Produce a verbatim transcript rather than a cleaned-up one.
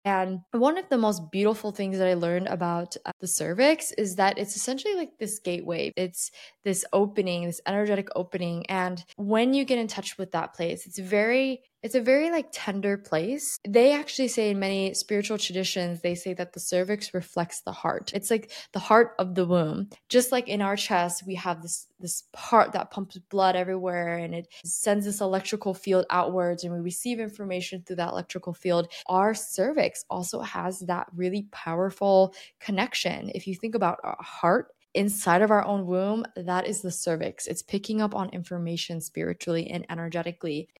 And one of the most beautiful things that I learned about uh, the cervix is that it's essentially like this gateway. It's this opening, this energetic opening. And when you get in touch with that place, it's very it's a very like tender place. They actually say in many spiritual traditions, they say that the cervix reflects the heart. It's like the heart of the womb. Just like in our chest, we have this this part that pumps blood everywhere and it sends this electrical field outwards and we receive information through that electrical field. Our cervix also has that really powerful connection. If you think about our heart inside of our own womb, that is the cervix. It's picking up on information spiritually and energetically.